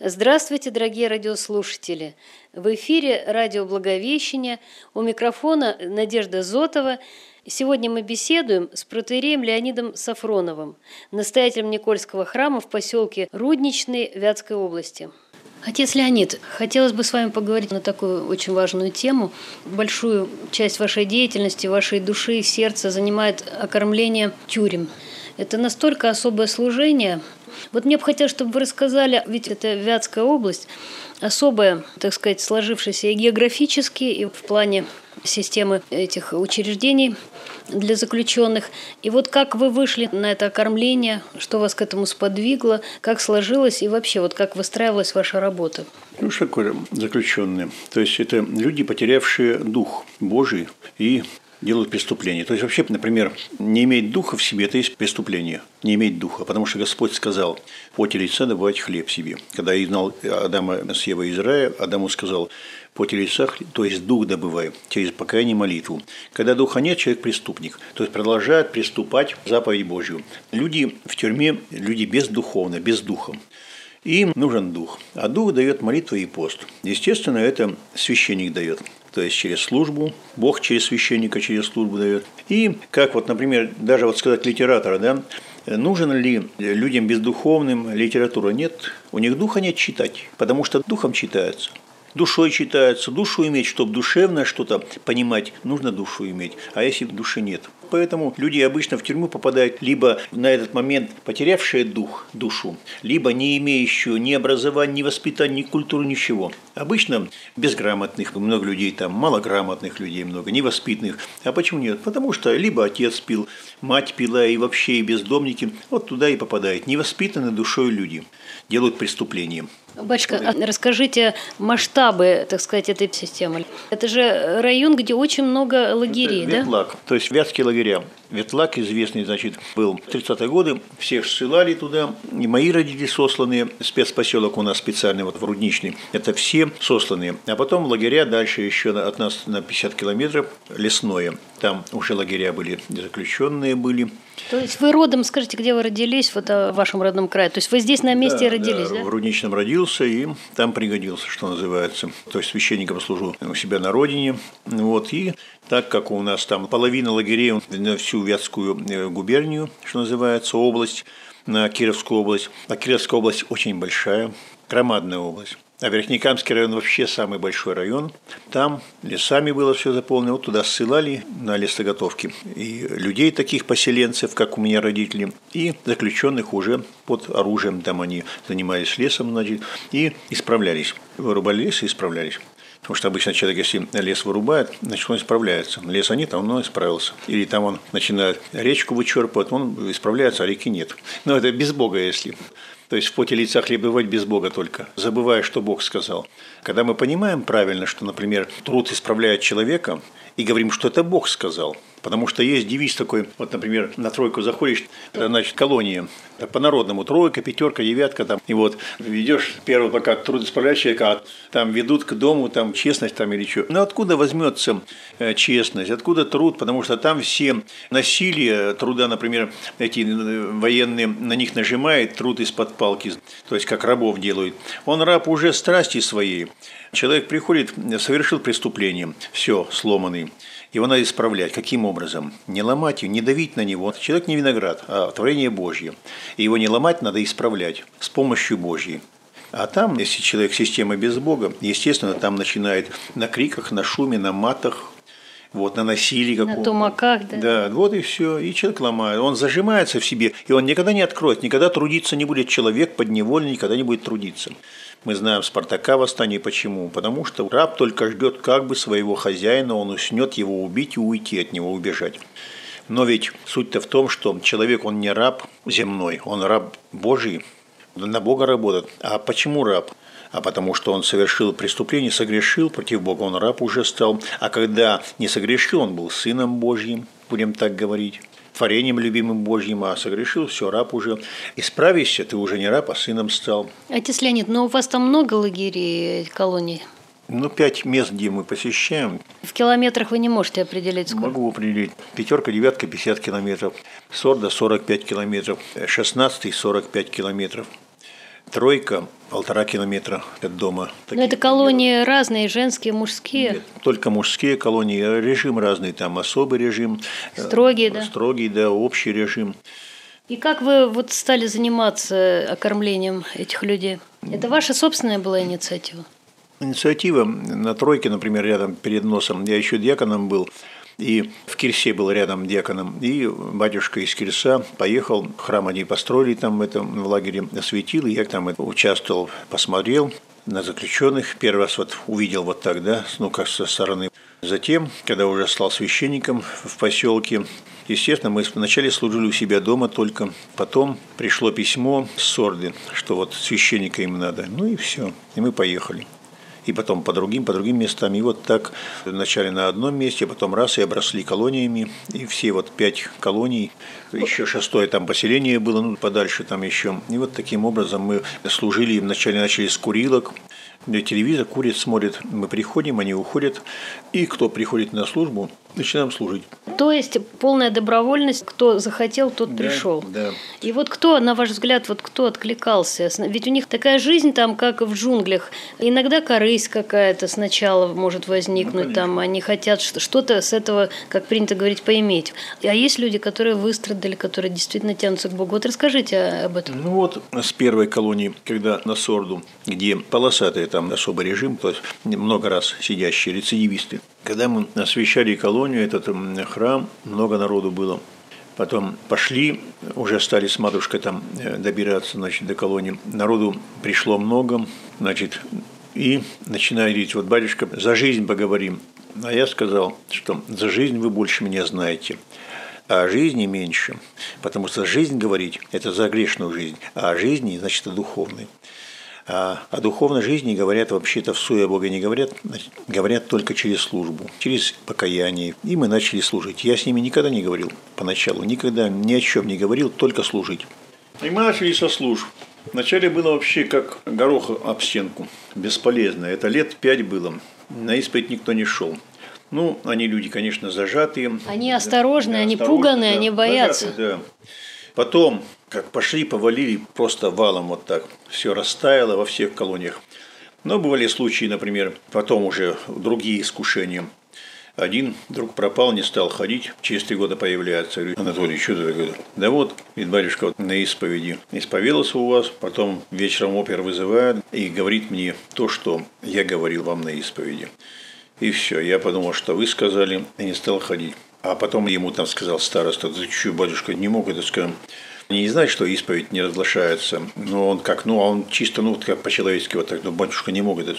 Здравствуйте, дорогие радиослушатели! В эфире радио «Благовещение», у микрофона Надежда Зотова. Сегодня мы беседуем с протоиереем Леонидом Сафроновым, настоятелем Никольского храма в поселке Рудничный Вятской области. Отец Леонид, хотелось бы с вами поговорить на такую очень важную тему. Большую часть вашей деятельности, вашей души и сердца занимает окормление тюрем. Это настолько особое служение. Вот мне бы хотелось, чтобы вы рассказали, ведь это Вятская область, особая, так сказать, сложившаяся и географически, и в плане системы этих учреждений для заключенных. И вот как вы вышли на это окормление, что вас к этому сподвигло, как сложилось и вообще вот как выстраивалась ваша работа? Ну, что такое заключенные? То есть это люди, потерявшие дух Божий и делают преступления. То есть вообще, например, не иметь духа в себе – это есть преступление. Не иметь духа. Потому что Господь сказал: «В поте лица добывать хлеб себе». Когда изгнал Адама с Евой из рая, Адаму сказал: «В поте лица, то есть дух добывай, через покаяние и молитву». Когда духа нет, человек преступник. То есть продолжает приступать к заповеди Божью. Люди в тюрьме – люди бездуховны, без духа. Им нужен дух. А дух дает молитва и пост. Естественно, это священник дает. То есть через службу, Бог через священника, через службу дает. И как вот, например, даже вот сказать литератора, да, нужен ли людям бездуховным литература? Нет, у них духа нет читать, потому что духом читается. Душой читается, душу иметь, чтобы душевно что-то понимать, нужно душу иметь, а если души нет. Поэтому люди обычно в тюрьму попадают либо на этот момент потерявшие душу, либо не имеющие ни образования, ни воспитания, ни культуры, ничего. Обычно безграмотных, много людей там, малограмотных людей много, невоспитанных. А почему нет? Потому что либо отец пил, мать пила и вообще и бездомники, вот туда и попадают. Невоспитанные душой люди делают преступления. Батюшка, расскажите масштабы, так сказать, этой системы. Это же район, где очень много лагерей, это Ветлаг, то есть вятские лагеря. Ветлаг известный, значит, был в 30-е годы, всех ссылали туда, и мои родители сосланные, спецпоселок у нас специальный, вот в Рудничный, это все сосланные. А потом лагеря дальше еще от нас на 50 километров, лесное, там уже лагеря были, заключенные были. То есть вы родом, скажите, где вы родились, вот в вашем родном крае? То есть вы здесь на месте родились, да? В Рудничном родился и там пригодился, что называется. То есть священником служу у себя на родине. Вот, и так как у нас там половина лагерей на всю Вятскую губернию, что называется, область, на Кировскую область. А Кировская область очень большая, громадная область. А Верхнекамский район вообще самый большой район. Там лесами было все заполнено. Вот туда ссылали на лесоготовки. И людей таких поселенцев, как у меня родители, и заключенных уже под оружием. Там они занимались лесом, значит, и исправлялись. Вырубали лес и исправлялись. Потому что обычно человек, если лес вырубает, значит, он исправляется. Леса нет, а он исправился. Или там он начинает речку вычерпывать, он исправляется, а реки нет. Но это без Бога, если. То есть в поте лица хлеб добывать без Бога только, забывая, что Бог сказал. Когда мы понимаем правильно, что, например, труд исправляет человека, и говорим, что это Бог сказал. Потому что есть девиз такой, вот, например, на тройку заходишь, это значит колония. По-народному тройка, пятерка, девятка там. И вот ведешь первый пока труд исправляет человека, а там ведут к дому, там честность там или что. Но откуда возьмется честность, откуда труд? Потому что там все насилие труда, например, эти военные на них нажимают, труд из-под палки, то есть как рабов делают. Он раб уже страсти своей. Человек приходит, совершил преступление, все, сломанный. Его надо исправлять. Каким образом? Не ломать его, не давить на него. Человек не виноград, а творение Божье. И его не ломать, надо исправлять с помощью Божьей. А там, если человек система без Бога, естественно, там начинает на криках, на шуме, на матах, вот, на насилии каком-то. На тумаках, да? Да, вот и все. И человек ломает. Он зажимается в себе, и он никогда не откроет, никогда трудиться не будет. Человек подневольный никогда не будет трудиться. Мы знаем Спартака восстание. Почему? Потому что раб только ждет как бы своего хозяина, он уснет его убить и уйти от него, убежать. Но ведь суть-то в том, что человек, он не раб земной, он раб Божий, на Бога работает. А почему раб? А потому что он совершил преступление, согрешил против Бога, он раб уже стал. А когда не согрешил, он был сыном Божьим, будем так говорить, творением любимым Божьим, а согрешил, все, раб уже. Исправишься, ты уже не раб, а сыном стал. Отец Леонид, но у вас там много лагерей, колоний? 5 мест, где мы посещаем. В километрах вы не можете определить сколько? Могу определить. Пятерка, девятка, 50 километров. Сорда, 45 километров. 16-й, 45 километров. Тройка, 1,5 километра от дома. Но это колонии разные, женские, мужские? Нет, только мужские колонии, режим разный, там особый режим. Строгий, да? Строгий, да, общий режим. И как вы вот стали заниматься окормлением этих людей? Это ваша собственная была инициатива? Инициатива на Тройке, например, рядом перед носом, я еще диаконом был, и в Кирсе был рядом диаконом, и батюшка из Кирса поехал, храм они построили там в лагере, осветил, и я там участвовал, посмотрел на заключенных, первый раз вот увидел вот так, да, ну как со стороны. Затем, когда уже стал священником в поселке, естественно, мы вначале служили у себя дома только, потом пришло письмо с Сорды, что вот священника им надо, ну и все, и мы поехали. И потом по другим местам. И вот так вначале на одном месте, потом раз и обросли колониями. И все вот 5 колоний, еще 6-е там поселение было, ну подальше там еще. И вот таким образом мы служили, вначале начали с курилок. Телевизор курит, смотрит, мы приходим, они уходят. И кто приходит на службу, начинаем служить. То есть полная добровольность, кто захотел, тот пришел. Да. И вот кто, на ваш взгляд, вот кто откликался? Ведь у них такая жизнь там, как в джунглях. Иногда корысть какая-то сначала может возникнуть, Ну, там они хотят что-то с этого, как принято говорить, поиметь. А есть люди, которые выстрадали, которые действительно тянутся к Богу. Вот расскажите об этом. Ну вот с первой колонии, когда на Сорду, где полосатый там особый режим, то есть много раз сидящие рецидивисты. Когда мы освещали колонию, этот храм, много народу было. Потом пошли, уже стали с матушкой там добираться, значит, до колонии. Народу пришло много, значит, и начинаю говорить, вот, батюшка, за жизнь поговорим. А я сказал, что за жизнь вы больше меня знаете, а о жизни меньше. Потому что жизнь говорить – это за грешную жизнь, а о жизни, значит, о духовной. А о духовной жизни говорят вообще-то в суе Бога не говорят, говорят только через службу, через покаяние. И мы начали служить. Я с ними никогда не говорил поначалу, никогда ни о чем не говорил, только служить. И мы начали со служб. Вначале было вообще как горох об стенку, бесполезно. Это лет 5 было. На исповедь никто не шел. Ну, они люди, конечно, зажатые. Они осторожные, они пуганые, да, они боятся. Зажатые, да. Потом, как пошли, повалили просто валом вот так. Все растаяло во всех колониях. Но бывали случаи, например, потом уже другие искушения. Один вдруг пропал, не стал ходить, через 3 года появляется. Я говорю, Анатолий, что ты такое? Да вот, ведь батюшка вот на исповеди исповедался у вас, потом вечером опер вызывает и говорит мне то, что я говорил вам на исповеди. И все, я подумал, что вы сказали, и не стал ходить. А потом ему там сказал староста, ты что, батюшка, не мог это сказать? Не знает, что исповедь не разглашается. Но он как, он чисто, как по-человечески вот так, батюшка не мог это.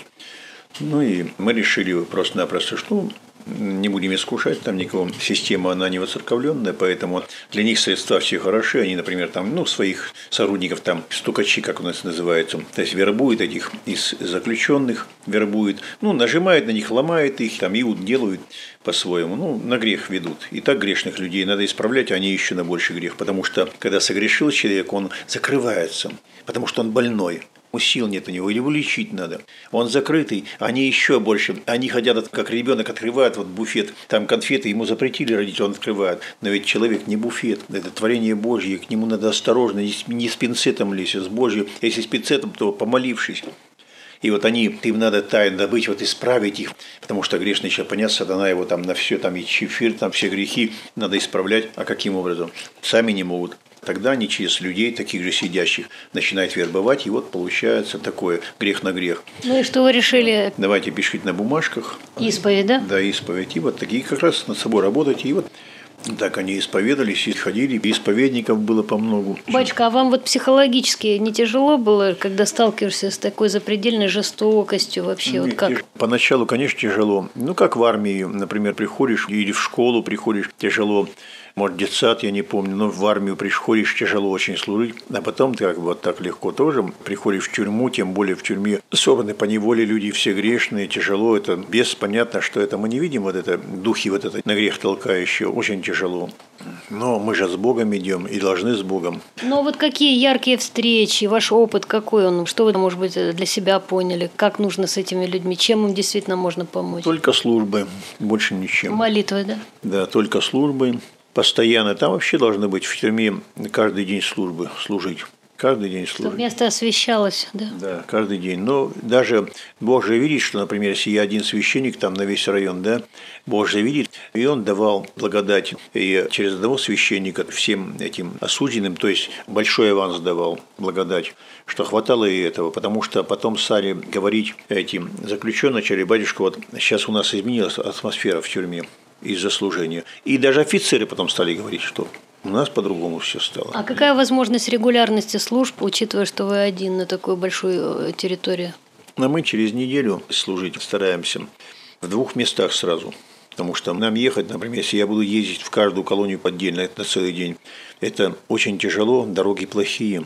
Ну и мы решили просто-напросто, что не будем искушать там никого. Система, она не воцерковленная, поэтому для них средства все хороши. Они, например, там, своих сотрудников, там, стукачи, как у нас называется, то есть вербуют этих из заключенных, вербуют, нажимают на них, ломают их, там, и делают по-своему, на грех ведут. И так грешных людей надо исправлять, а они еще на больший грех, потому что, когда согрешил человек, он закрывается, потому что он больной. Сил нет у него, его лечить надо. Он закрытый, они еще больше. Они хотят, как ребенок открывает буфет, там конфеты, ему запретили родители, он открывает. Но ведь человек не буфет, это творение Божье, к нему надо осторожно, не с пинцетом лезть, а с Божьим. Если с пинцетом, то помолившись. И им надо тайно добыть, исправить их, потому что грешный человек, понятно, сатана его там на все, там и чифир, там все грехи надо исправлять. А каким образом? Сами не могут. Тогда они через людей, таких же сидящих, начинают вербовать, и получается такое грех на грех. Ну и что вы решили? Давайте пишите на бумажках. Исповедь, да? Да, исповедь. И такие как раз над собой работать. И так они исповедались и ходили, и исповедников было помногу. Батюшка, а вам психологически не тяжело было, когда сталкиваешься с такой запредельной жестокостью вообще? Как? Поначалу, конечно, тяжело. Как в армии, например, приходишь или в школу приходишь, тяжело. Может, детсад, я не помню, но в армию приходишь, тяжело очень служить. А потом ты так легко тоже приходишь в тюрьму, тем более в тюрьме собраны по неволе люди все грешные, тяжело. Это бес, понятно, что это мы не видим, духи на грех толкающие, очень тяжело. Но мы же с Богом идем и должны с Богом. Но какие яркие встречи, ваш опыт какой он? Что вы, может быть, для себя поняли? Как нужно с этими людьми? Чем им действительно можно помочь? Только службы, больше ничем. Молитвы, да? Да, только службы. Постоянно. Там вообще должны быть в тюрьме каждый день службы служить. Каждый день служим. Чтобы место освещалось, да? Да, каждый день. Но даже Бог же видит, что, например, если я один священник там на весь район, да, Бог же видит, и он давал благодать и через одного священника всем этим осужденным, то есть большой аванс давал благодать, что хватало и этого, потому что потом стали говорить этим заключенным, начали, батюшка, вот сейчас у нас изменилась атмосфера в тюрьме из-за служения. И даже офицеры потом стали говорить, что у нас по-другому все стало. А какая возможность регулярности служб, учитывая, что вы один на такой большой территории? А мы через неделю служить стараемся в 2 местах сразу. Потому что нам ехать, например, если я буду ездить в каждую колонию отдельно, это на целый день, это очень тяжело, дороги плохие,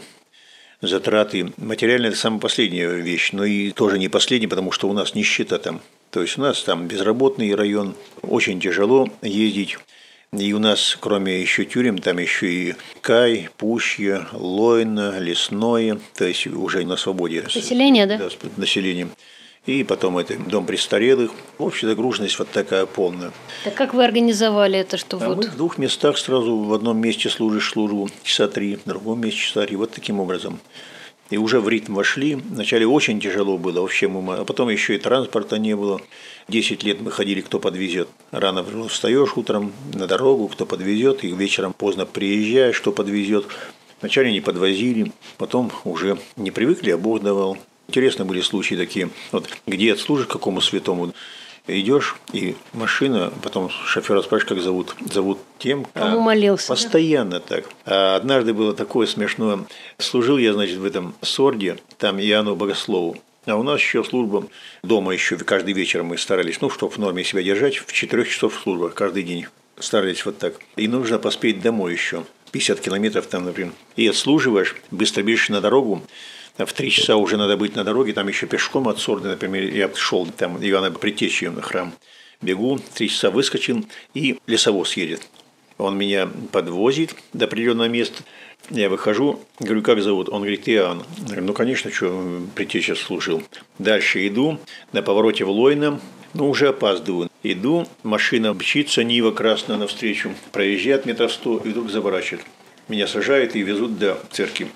затраты. Материально это самая последняя вещь, но и тоже не последняя, потому что у нас нищета там. То есть у нас там безработный район, очень тяжело ездить. И у нас, кроме еще тюрем, там еще и Кай, Пущье, Лойно, Лесное, то есть уже на свободе. Население, да? Да, с населением. И потом это дом престарелых. В общем, загруженность вот такая полная. Так как вы организовали это, что А вот? мы в 2 местах сразу, в одном месте служишь службу часа 3, в другом месте часа 3, вот таким образом. И уже в ритм вошли. Вначале очень тяжело было, вообще а потом еще и транспорта не было. 10 лет мы ходили, кто подвезет. Рано встаешь утром на дорогу, кто подвезет, и вечером поздно приезжаешь, кто подвезет. Вначале не подвозили, потом уже не привыкли, а Бог давал. Интересно были случаи такие, вот где отслужишь какому святому, идешь, и машина, потом шофера спрашиваешь, как зовут. Зовут тем, кому молился. Постоянно да? Так. А однажды было такое смешное. Служил я, значит, в этом Сорде, там Иоанну Богослову. А у нас еще служба дома еще каждый вечер мы старались, чтобы в норме себя держать, в 4 часов служба каждый день. Старались вот так. И нужно поспеть домой еще. 50 километров там, например. И отслуживаешь, быстро бежишь на дорогу. В 3 часа уже надо быть на дороге, там еще пешком от Сорды, например, я шел там Ивана Предтечи на храм. Бегу, 3 часа выскочил, и лесовоз едет. Он меня подвозит до определенного места. Я выхожу, говорю, как зовут? Он говорит, Иоанн. Я говорю, ну, конечно, что Предтеча служил. Дальше иду, на повороте в Лойно, уже опаздываю. Иду, машина мчится, Нива красная навстречу, проезжает метров 100, и вдруг заворачивает. Меня сажают и везут до церкви.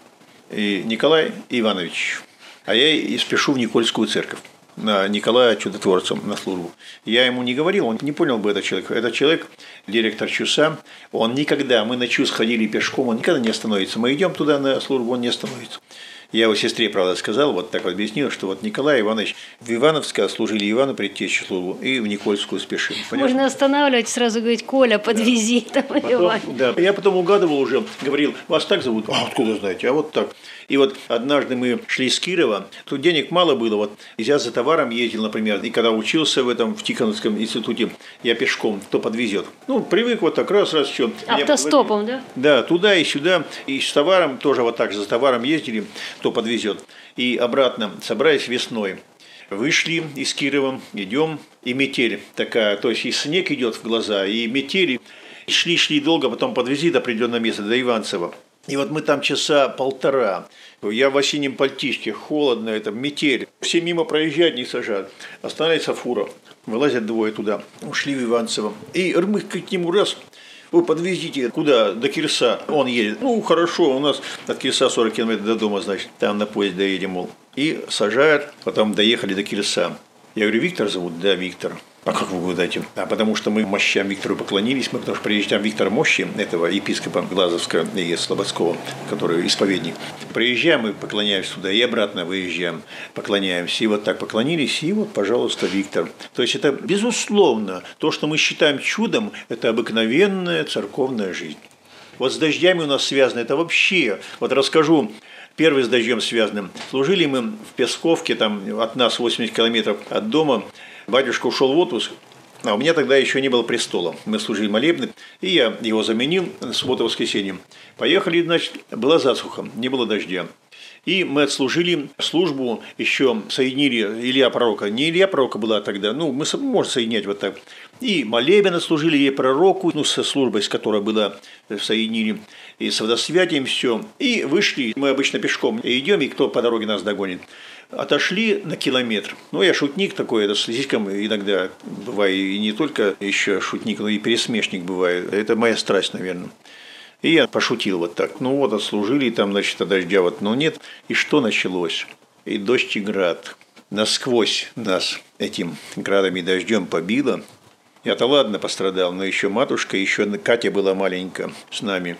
И Николай Иванович, а я и спешу в Никольскую церковь на Николая Чудотворца на службу. Я ему не говорил, он не понял бы этот человек. Этот человек, директор ЧУСа, он никогда, мы на ЧУС ходили пешком, он никогда не остановится. Мы идем туда на службу, он не остановится. Я его сестре, правда, сказал, вот так вот объяснил, что вот Николай Иванович в Ивановске служили Ивану Предтече службу и в Никольскую спешим. Понятно? Можно останавливать, сразу говорить, Коля, подвези там Иван. Да, я потом угадывал уже, говорил, вас так зовут? А откуда знаете? А вот так. И вот однажды мы шли с Кирова, тут денег мало было, вот я за товаром ездил, например, и когда учился в Тихоновском институте, я пешком, кто подвезет. Привык вот так, раз, что. Автостопом, да? Да, туда и сюда, и с товаром тоже вот так же, за товаром ездили, кто подвезет. И обратно собрались весной. Вышли из Кирова, идем, и метель такая, то есть и снег идет в глаза, и метели. Шли долго, потом подвезли до определенного места, до Иванцева. И вот мы там часа 1,5. Я в осеннем пальтишке, холодно, это метель. Все мимо проезжают, не сажают. Останавливается фура, вылазят 2 туда. Ушли в Иванцево. И мы к нему раз, вы подвезите куда? До Кирса. Он едет. Хорошо, у нас от Кирса 40 километров до дома, значит, там на поезд доедем, мол. И сажают, потом доехали до Кирса. Я говорю, Виктор зовут? Да, Виктор. А как вы угадаете? Потому что мы мощам Виктору поклонились, потому что приезжаем Виктор Мощи, этого епископа Глазовского и Слободского, который исповедник. Приезжаем и поклоняемся туда, и обратно выезжаем, поклоняемся. И вот так поклонились, и вот, пожалуйста, Виктор. То есть это, безусловно, то, что мы считаем чудом, это обыкновенная церковная жизнь. Вот с дождями у нас связано, это вообще, вот расскажу, первый с дождем связанным. Служили мы в Песковке, там от нас 80 километров от дома. Батюшка ушел в отпуск, а у меня тогда еще не было престола. Мы служили молебны, и я его заменил субботу-воскресенье. Поехали, значит, была засуха, не было дождя. И мы отслужили службу, еще соединили Илья Пророка. Не Илья Пророка была тогда, мы можем соединять вот так. И молебен отслужили ей пророку, со службой, с которой была, соединили, и с водосвятием все. И вышли, мы обычно пешком идем, и кто по дороге нас догонит. Отошли на километр. Я шутник такой, это слишком иногда бываю, и не только еще шутник, но и пересмешник бывает. Это моя страсть, наверное. И я пошутил вот так. Ну вот, отслужили там, значит, а дождя вот, но нет. И что началось? И дождь, и град. Насквозь нас этим градом и дождем побило. Я-то ладно пострадал, но еще матушка, еще Катя была маленькая с нами.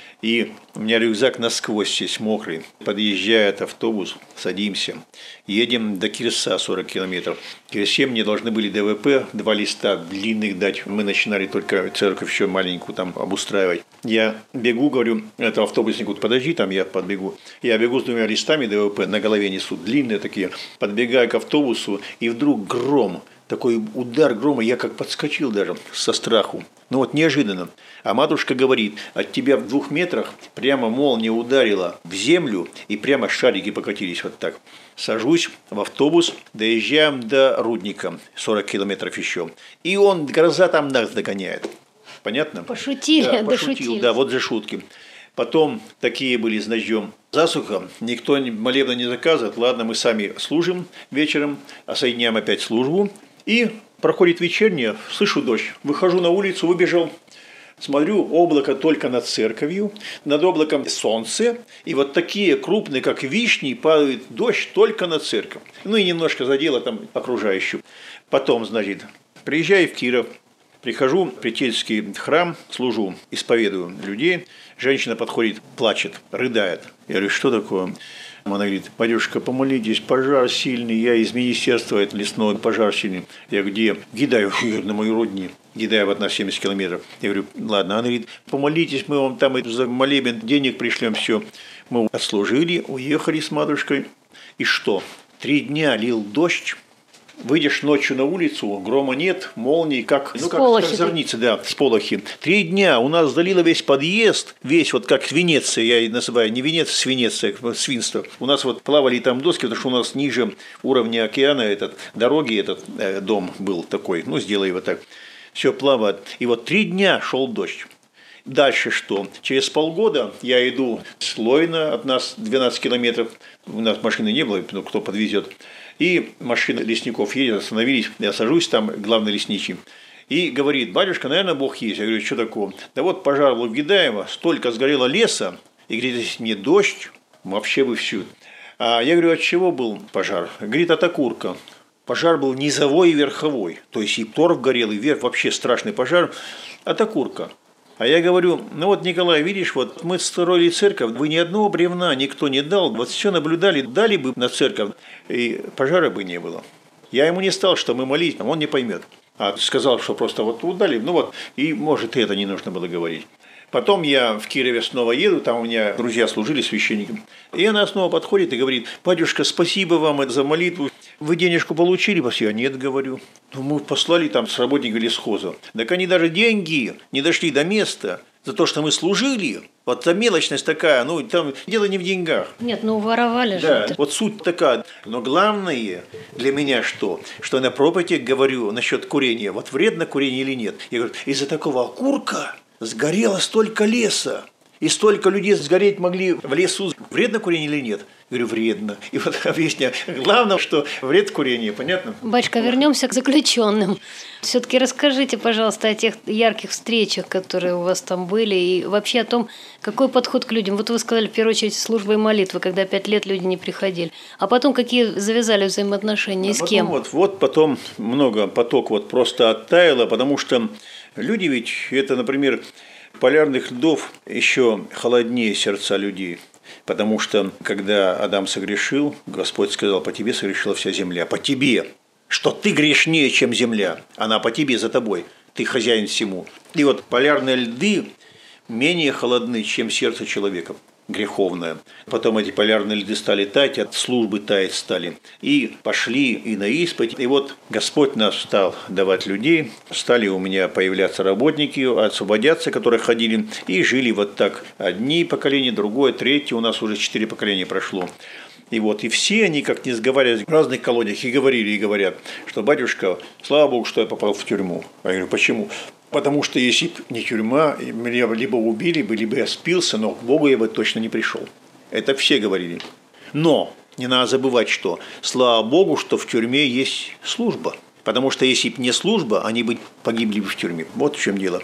И у меня рюкзак насквозь весь мокрый. Подъезжает автобус, садимся. Едем до Кирса 40 километров. В Кирсе мне должны были ДВП 2 листа длинных дать. Мы начинали только церковь еще маленькую там обустраивать. Я бегу, говорю, это автобусник, вот подожди, там я подбегу. Я бегу с 2 листами ДВП, на голове несут, длинные такие. Подбегаю к автобусу, и вдруг гром. Такой удар грома, я как подскочил даже со страху. Ну вот неожиданно. А матушка говорит, от тебя в 2 метрах прямо молния ударила в землю, и прямо шарики покатились вот так. Сажусь в автобус, доезжаем до Рудника, 40 километров еще. И он, гроза там нас догоняет. Понятно? Пошутили, да, дошутили. Да, вот же шутки. Потом такие были с дождем. Засуха, никто молебна не заказывает. Ладно, мы сами служим вечером, соединяем опять службу. И проходит вечерняя, слышу дождь. Выхожу на улицу, выбежал, смотрю, облако только над церковью, над облаком солнце, и вот такие крупные, как вишни, падает дождь только на церковь. Ну и немножко задело там окружающую. Потом, значит, приезжаю в Киров, прихожу в Претельский храм, служу, исповедую людей. Женщина подходит, плачет, рыдает. Я говорю, что такое? Она говорит, батюшка, помолитесь, пожар сильный, я из министерства лесного, пожар сильный. Я где? Гидаю, на мою родню. Гидаю от нас 70 километров. Я говорю, ладно. Она говорит, помолитесь, мы вам там за молебен денег пришлем, все. Мы отслужили, уехали с матушкой. И что? 3 дня лил дождь. Выйдешь ночью на улицу, грома нет, молнии, как зорницы, да, сполохи. 3 дня у нас залило весь подъезд, весь вот как Венеция, я и называю, не Венеция, Свинеция, свинство. У нас вот плавали там доски, потому что у нас ниже уровня океана дороги этот дом был такой, ну сделай его так. Все плавает. И вот 3 дня шел дождь. Дальше что? Через полгода я иду с Лойна, от нас 12 километров, у нас машины не было, кто подвезет. И машина лесников едет, остановились, я сажусь там, главный лесничий. И говорит, батюшка, наверное, Бог есть. Я говорю, что такое? Да вот пожар в Гидаево, столько сгорело леса, и говорит, если не дождь, вообще бы всю. А я говорю, от чего был пожар? Говорит, от окурка. Пожар был низовой и верховой, то есть и торф горел, и вверх, вообще страшный пожар от окурка. А я говорю, ну вот, Николай, видишь, вот мы строили церковь, вы ни одного бревна никто не дал, вот все наблюдали, дали бы на церковь, и пожара бы не было. Я ему не стал, что мы молились, он не поймет. А сказал, что просто вот дали, ну вот, и может и это не нужно было говорить. Потом я в Кирове снова еду, там у меня друзья служили священником. И она снова подходит и говорит, батюшка, спасибо вам за молитву. Вы денежку получили? Я нет, говорю. Ну, мы послали там с работника лесхоза. Так они даже деньги не дошли до места за то, что мы служили. Вот та мелочность такая, ну там дело не в деньгах. Нет, ну воровали же. Да, это. вот суть такая. Но главное для меня что? Что я на проповеди говорю насчет курения. Вот вредно курение или нет? Я говорю, из-за такого окурка сгорело столько леса. И столько людей сгореть могли в лесу. Вредно курение или нет? Говорю, вредно. И вот объясняю. Главное, что вред курения, понятно? Батюшка, вернемся к заключенным. Все-таки расскажите, пожалуйста, о тех ярких встречах, которые у вас там были, и вообще о том, какой подход к людям. Вот вы сказали, в первую очередь, служба и молитва, когда 5 лет люди не приходили. А потом какие завязали взаимоотношения, и с кем? Вот потом много поток вот просто оттаяло, потому что люди ведь, это, например, полярных льдов еще холоднее сердца людей. Потому что, когда Адам согрешил, Господь сказал, по тебе согрешила вся земля. По тебе. Что ты грешнее, чем земля. Она по тебе, за тобой. Ты хозяин всему. И вот полярные льды менее холодны, чем сердце человека. Греховное. Потом эти полярные льды стали таять, от службы таять стали. И пошли и на исповедь. И вот Господь нас стал давать людей. Стали у меня появляться работники, освободятся, которые ходили. И жили вот так. Одни поколения, другое, третье. У нас уже 4 поколения прошло. И вот, и все они, как не сговаривались, в разных колониях и говорили, и говорят, что, батюшка, слава Богу, что я попал в тюрьму. Я говорю, почему? Потому что если бы не тюрьма, меня либо убили бы, либо я спился, но к Богу я бы точно не пришел. Это все говорили. Но не надо забывать, что слава Богу, что в тюрьме есть служба. Потому что если бы не служба, они бы погибли бы в тюрьме. Вот в чем дело.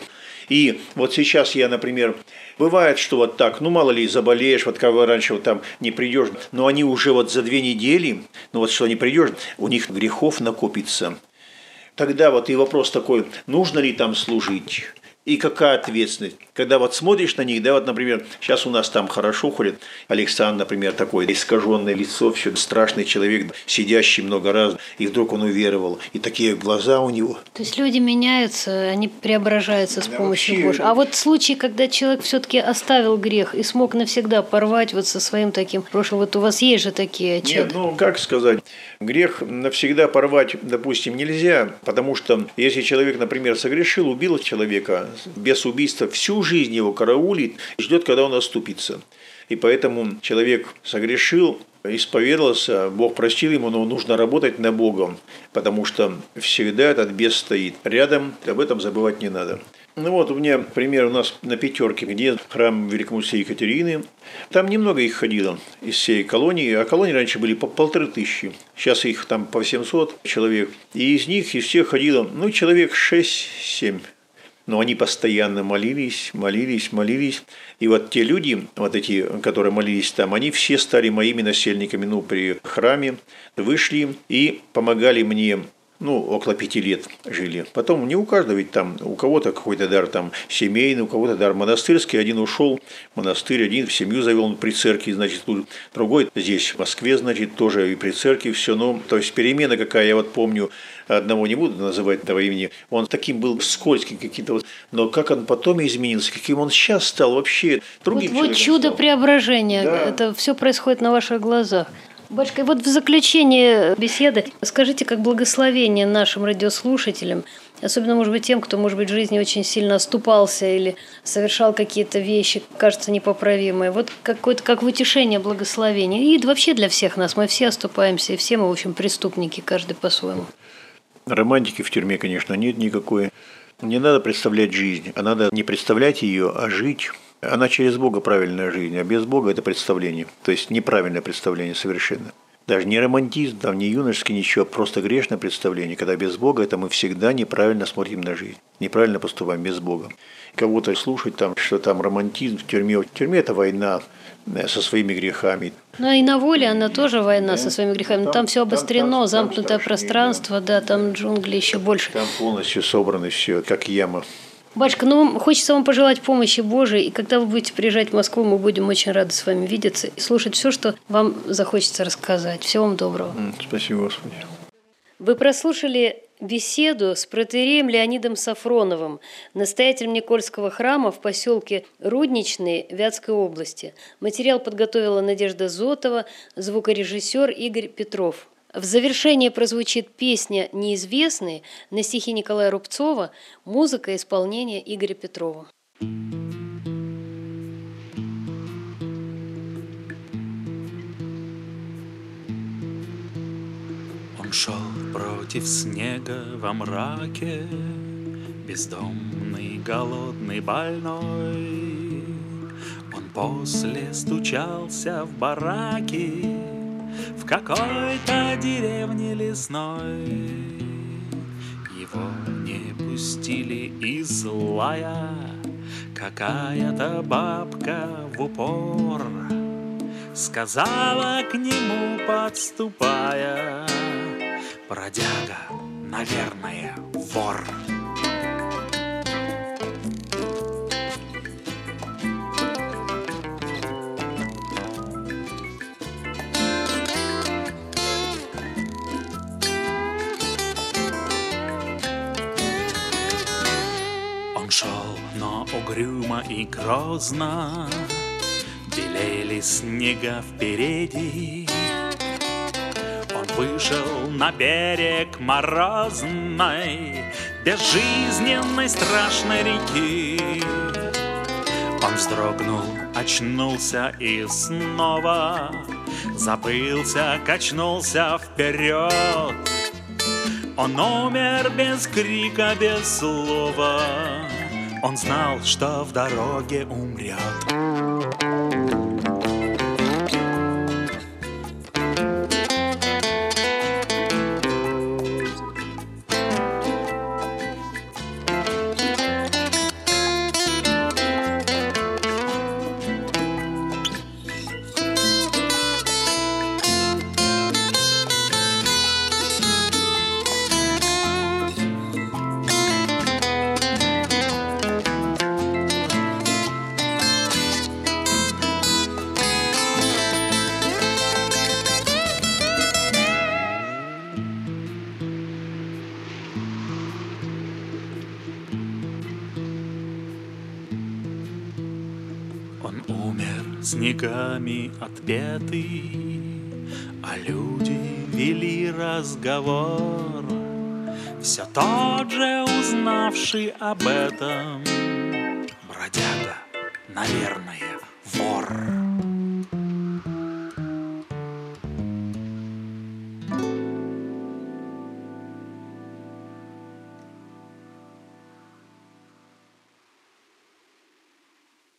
И вот сейчас я, например, бывает, что вот так, ну мало ли заболеешь, вот как раньше вот там не придешь, но они уже вот за 2 недели, ну вот что не придешь, у них грехов накопится. Тогда вот и вопрос такой, нужно ли там служить? И какая ответственность? Когда вот смотришь на них, да, вот, например, сейчас у нас там хорошо ходит Александр, например, такое искаженное лицо, все страшный человек, сидящий много раз, и вдруг он уверовал, и такие глаза у него. То есть люди меняются, они преображаются с помощью Божьей. А вот случай, когда человек все-таки оставил грех и смог навсегда порвать вот со своим таким прошлым, вот у вас есть же такие чады? Нет, ну как сказать, грех навсегда порвать, допустим, нельзя, потому что если человек, например, согрешил, убил человека, без убийства всю жизнь его караулит, ждет, когда он оступится. И поэтому человек согрешил, исповедовался, Бог простил ему, но нужно работать на Богом, потому что всегда этот бес стоит рядом, об этом забывать не надо. Ну вот у меня пример у нас на Пятерке, где храм Великомученицы Екатерины. Там немного их ходило из всей колонии, а колонии раньше были по 1500. Сейчас их там по 700 человек. И из них из всех ходило, ну, человек 6-7. Но они постоянно молились. И вот те люди, вот эти, которые молились там, они все стали моими насельниками, ну, при храме, вышли и помогали мне. Ну, около 5 лет жили. Потом не у каждого, ведь там у кого-то какой-то дар там семейный, у кого-то дар монастырский. Один ушел в монастырь, один в семью завел при церкви, значит, другой здесь, в Москве, значит, тоже и при церкви все. Ну, то есть перемена какая, я вот помню, одного не буду называть этого имени, он таким был скользкий какие-то, вот, но как он потом изменился, каким он сейчас стал вообще другим человеком. Вот чудо стал. Преображения, да. Это все происходит на ваших глазах. Батюшка, вот в заключение беседы скажите, как благословение нашим радиослушателям, особенно, может быть, тем, кто, может быть, в жизни очень сильно оступался или совершал какие-то вещи, кажется, непоправимые. Вот какое-то как в утешение благословение. И вообще для всех нас. Мы все оступаемся, и все мы, в общем, преступники, каждый по-своему. Романтики в тюрьме, конечно, нет никакой. Не надо представлять жизнь, а надо не представлять ее, а жить. Она через Бога правильная жизнь, а без Бога это представление. То есть неправильное представление совершенно. Даже не романтизм, там, не юношеский, ничего, а просто грешное представление. Когда без Бога, это мы всегда неправильно смотрим на жизнь. Неправильно поступаем без Бога. Кого-то слушать, там, что там романтизм в тюрьме. В тюрьме это война со своими грехами. Ну и на воле она тоже война со своими грехами. Там все обострено, замкнутое пространство, да, там джунгли еще больше. Там полностью собрано все, как яма. Батюшка, ну хочется вам пожелать помощи Божией, и когда вы будете приезжать в Москву, мы будем очень рады с вами видеться и слушать все, что вам захочется рассказать. Всего вам доброго. Спасибо, Господи. Вы прослушали беседу с протоиереем Леонидом Сафроновым, настоятелем Никольского храма в поселке Рудничный Вятской области. Материал подготовила Надежда Зотова, звукорежиссер Игорь Петров. В завершении прозвучит песня «Неизвестные» на стихи Николая Рубцова, музыка и исполнение Игоря Петрова. Он шел против снега во мраке, бездомный, голодный, больной. Он после стучался в бараки в какой-то деревне лесной. Его не пустили и злая какая-то бабка в упор сказала к нему, подступая: бродяга, наверное, вор. Он шел, но угрюмо и грозно белели снега впереди. Он вышел на берег морозной, безжизненной страшной реки. Он вздрогнул, очнулся и снова забылся, качнулся вперед. Он умер без крика, без слова. Он знал, что в дороге умрет. снегами отпетый, а люди вели разговор, все тот же узнавший об этом бродяга, наверное, вор.